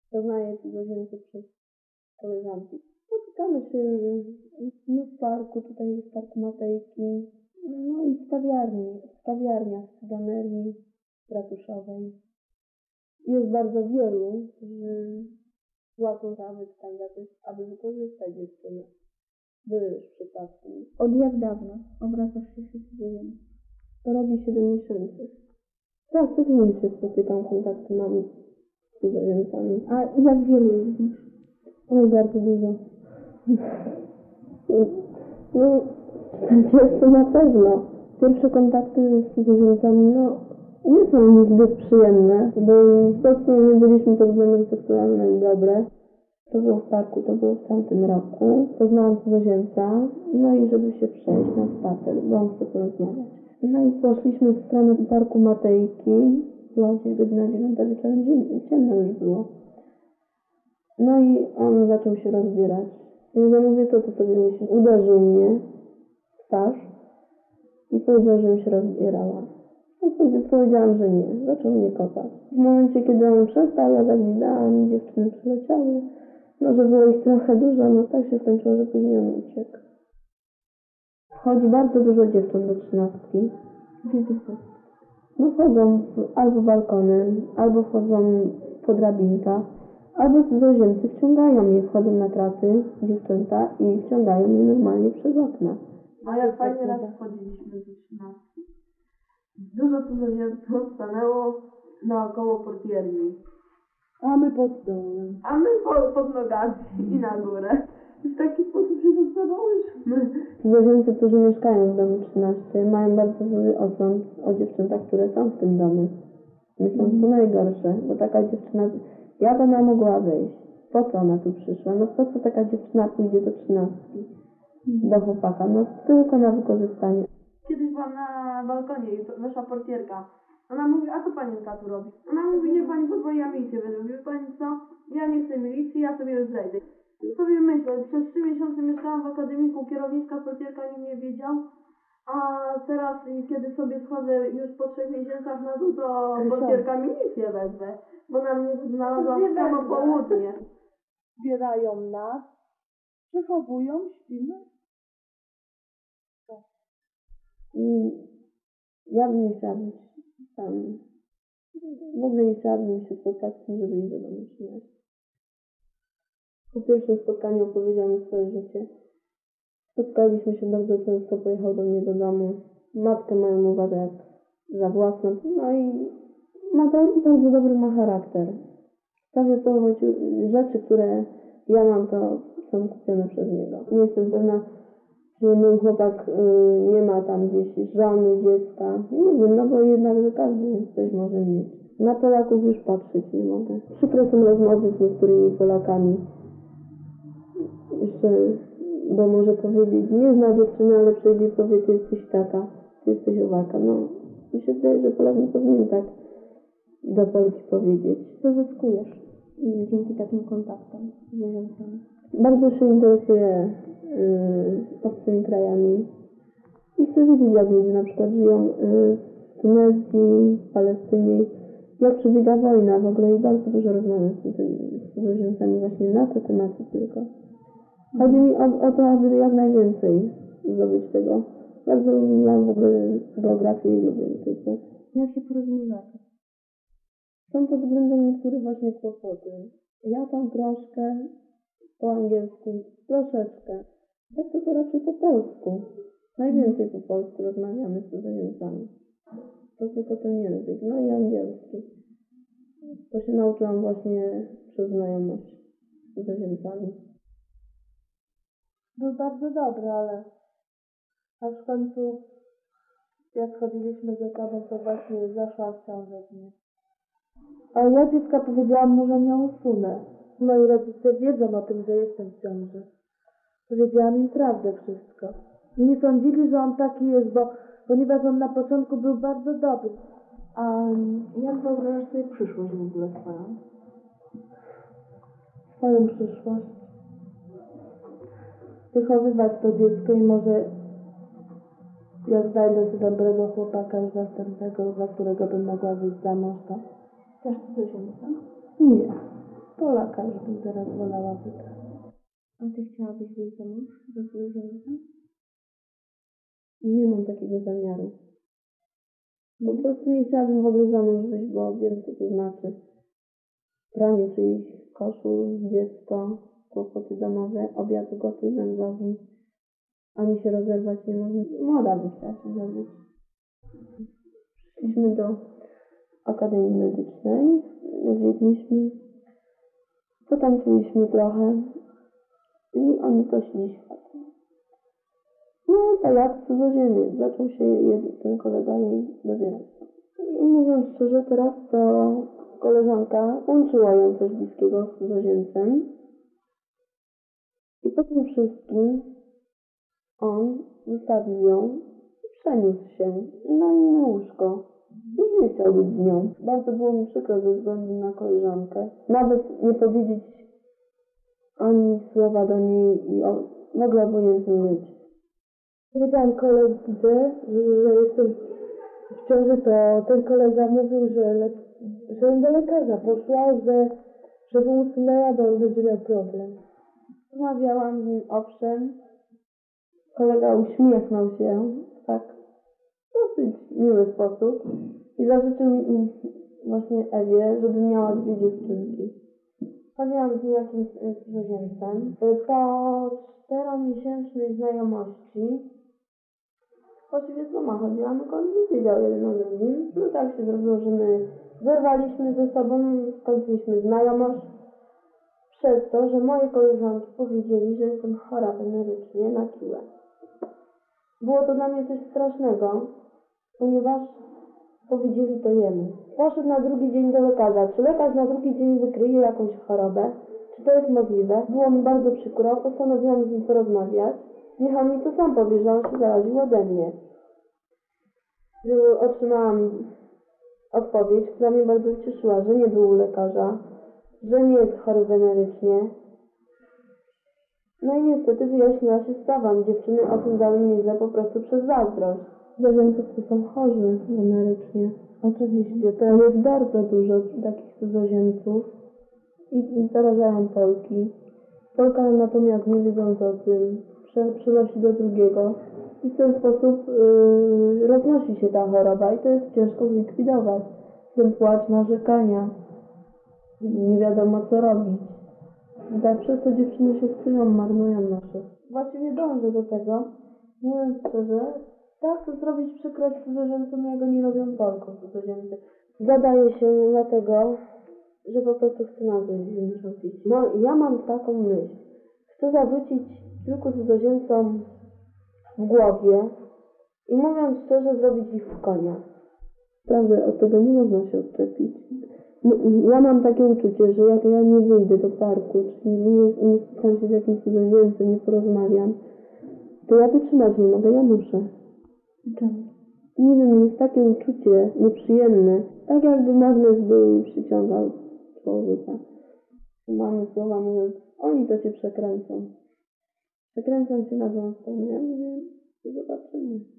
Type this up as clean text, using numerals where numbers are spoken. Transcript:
Poznaję cudzoziemców przez koleżanki. Spotykamy się w parku, tutaj jest park Matejki, no i w kawiarniach, w Ganerii Ratuszowej. Jest bardzo wielu, którzy płacą za aby wykorzystać dziewczynę. Były już przypadki. Od jak dawna obracasz się z cudzoziemcem? To robi 7 miesięcy. Tak, codziennie się spotykam, kontakty mam z cudzoziemcami. A jak wielu ich znasz? Oj, bardzo dużo. No, 40 na pewno. Pierwsze kontakty z cudzoziemcami, nie są zbyt przyjemne, bo po prostu nie byliśmy pod względem seksualnym dobre. To było w parku, to było w tamtym roku. Poznałam cudzoziemca, no i żeby się przejść na spacer, bo on chce porozmawiać. No i poszliśmy w stronę parku Matejki. Była gdzieś godzina 9 wieczorem, ciemno już było. No i on zaczął się rozbierać. Więc ja mówię, co ty sobie myślisz? Uderzył mnie w twarz i powiedział, że mi się rozbierała. No powiedziałam, że nie. Zaczął mnie kopać. W momencie, kiedy on przestał, ja zagwizdałam i dziewczyny przyleciały. No, że było ich trochę dużo, no tak się skończyło, że później on uciekł. Wchodzi bardzo dużo dziewcząt do 13. Gdzie to jest? No wchodzą albo balkonem, albo wchodzą po drabinkach, albo cudzoziemcy wciągają je, wchodzą na kraty dziewczęta i wciągają je normalnie przez okna. No jak fajnie raz wchodziliśmy do 13. Dużo cudzoziemców stanęło naokoło portierni. A my pod stołem. A my pod nogami i na górę. I w taki sposób się dostawałyśmy. Cudzoziemcy, którzy mieszkają w domu 13, mają bardzo zły osąd o dziewczętach, które są w tym domu. Myślą, co najgorsze, bo taka dziewczyna, jak ona mogła wejść? Po co ona tu przyszła? No po co taka dziewczyna pójdzie do 13? Do chłopaka? No tylko na wykorzystanie. Kiedyś byłam na balkonie i weszła portierka. Ona mówi, a co panienka tu robi? Ona mówi, nie pani podwoi, ja milicję będę. Mówi, pani co? Ja nie chcę milicji, ja sobie już zejdę. Sobie myślę, przez 3 miesiące mieszkałam w akademiku, kierowniczka portierka nim nie wiedział. A teraz, kiedy sobie schodzę już po 3 miesiącach na dół, to portierka milicję wezmę. Bo na mnie znalazła w samo południe. Zbierają nas, przechowują, śpimy. I ja bym nie chciała być tam. W ogóle nie chciałabym się spotkać z tym, żeby iść do domu 13. Po pierwszym spotkaniu opowiedział mi swoje życie. Spotkaliśmy się bardzo często, pojechał do mnie do domu. Matkę moją uważa jak za własną. No i bardzo dobry ma charakter. Prawie połowę rzeczy, które ja mam, to są kupione przez niego. Nie jestem pewna, że mój chłopak nie ma tam gdzieś żony, dziecka. Nie wiem, no bo jednak, że każdy coś może mieć. Na Polaków już patrzeć nie mogę. Przykre są rozmowy z niektórymi Polakami. Jeszcze, bo może powiedzieć, nie zna dziewczyny, ale przyjdzie i powie, ty jesteś taka, ty jesteś owaka. No, mi się wydaje, że Polak nie powinien tak do Polki powiedzieć. Co zyskujesz dzięki takim kontaktom z zwierzętami? Bardzo się interesuję obcymi krajami i chcę wiedzieć, jak ludzie na przykład żyją w Tunezji, w Palestynie, jak przebiega wojna w ogóle i bardzo dużo rozmawiam z cudzoziemcami właśnie na te tematy tylko. Chodzi mi o to, aby jak najwięcej zdobyć tego. Bardzo lubiłam w ogóle geografię i lubię tylko. Jak się porozumiewacie? Są pod względem niektórych właśnie kłopoty. Ja tam troszkę po angielsku, troszeczkę. Tak to raczej po polsku. Najwięcej po polsku rozmawiamy z cudzoziemcami. To tylko ten język, no i angielski. To się nauczyłam właśnie przez znajomość z cudzoziemcami. Był bardzo dobry, ale aż w końcu jak chodziliśmy ze sobą, to właśnie zaszła w ciążę z mnie. A ja dziecka powiedziałam mu, że nie usunę. Moi rodzice wiedzą o tym, że jestem w ciąży. Powiedziałam im prawdę wszystko. Nie sądzili, że on taki jest, ponieważ on na początku był bardzo dobry. A jak wyobrażasz sobie przyszłość w ogóle swoją? Swoją przyszłość. Wychowywać to dziecko i może jak znajdę sobie dobrego chłopaka już następnego, za którego bym mogła wyjść za mąż, to Też cudzoziemca? nie. Polaka już bym teraz wolała wybrać. A ty chciałabyś wyjść za mąż za cudzoziemca? Nie mam takiego zamiaru. Po prostu nie chciałabym w ogóle za mąż wyjść, bo wiem, co to znaczy. Pranie czyichś koszul, dziecko, kłopoty domowe, obiad goty mężowi. Ani się rozerwać nie można. Młoda by chciała się zrobić. Przyszliśmy do Akademii Medycznej, zwiedliśmy, potańczyliśmy trochę i oni prosili świat. No tak jak cudzoziemiec, zaczął się ten kolega jej dobierać. I mówiąc szczerze, teraz to koleżanka łączyła ją coś bliskiego z cudzoziemcem i po tym wszystkim on zostawił ją i przeniósł się na inne łóżko. Już nie chciał być z nią. Bardzo było mi przykro ze względu na koleżankę. Nawet nie powiedzieć ani słowa do niej i w ogóle obojętny być. Powiedziałam koledze, że jestem w ciąży, to ten kolega mówił, że do lekarza poszła, żeby usunęła, bo on będzie miał problem. Rozmawiałam z nim, owszem. Kolega uśmiechnął się w tak dosyć miły sposób i zażyczył mi właśnie Ewie, żeby miała 2 dziewczynki. Chodziłam z nim jakimś cudzoziemcem. Po 4-miesięcznej znajomości właściwie sama chodziłam, tylko on nie wiedział jeden o drugim. No tak się zrobiło, że my zerwaliśmy ze sobą, skończyliśmy znajomość przez to, że moje koleżanki powiedzieli, że jestem chora wenerycznie na kiłę. Było to dla mnie coś strasznego, ponieważ powiedzieli to jemu. Poszedł na drugi dzień do lekarza. Czy lekarz na drugi dzień wykryje jakąś chorobę? Czy to jest możliwe? Było mi bardzo przykro, postanowiłam z nim porozmawiać. Niech on mi to sam powie, że on się zaraził ode mnie. Otrzymałam odpowiedź, która mnie bardzo ucieszyła, że nie był u lekarza, że nie jest chory wenerycznie. No i niestety wyjaśniła się sprawa. Dziewczyny osądzały mnie źle po prostu przez zazdrość. Cudzoziemcy są chorzy wenerycznie. Oczywiście, To jest bardzo dużo takich cudzoziemców i zarażają Polki. Polka natomiast nie wiedząc o tym przenosi do drugiego i w ten sposób roznosi się ta choroba i to jest ciężko zlikwidować. Ten płacz, narzekania, nie wiadomo co robić. I tak przez to dziewczyny się psują, marnują nasze. Właściwie dążę do tego, mówiąc szczerze, tak chcę zrobić przykrość cudzoziemcom, jak oni robią Polkom cudzoziemcy. Zadaje się dlatego, że po prostu chcę nas zniszczyć. No ja mam taką myśl. Chcę zawrócić kilku cudzoziemcom w głowie i mówiąc szczerze, zrobić ich w konia. Naprawdę od tego nie można się odczepić. Ja mam takie uczucie, że jak ja nie wyjdę do parku, czy nie spotkam się z jakimś cudzoziemcem, nie porozmawiam, to ja wytrzymać nie mogę, ja muszę. Czemu? Nie wiem, jest takie uczucie nieprzyjemne, tak jakby magnes był i przyciągał człowieka. Mamy słowa mówiąc, oni to cię przekręcą. Przekręcą cię na złą stronę. Ja mówię, zobaczymy.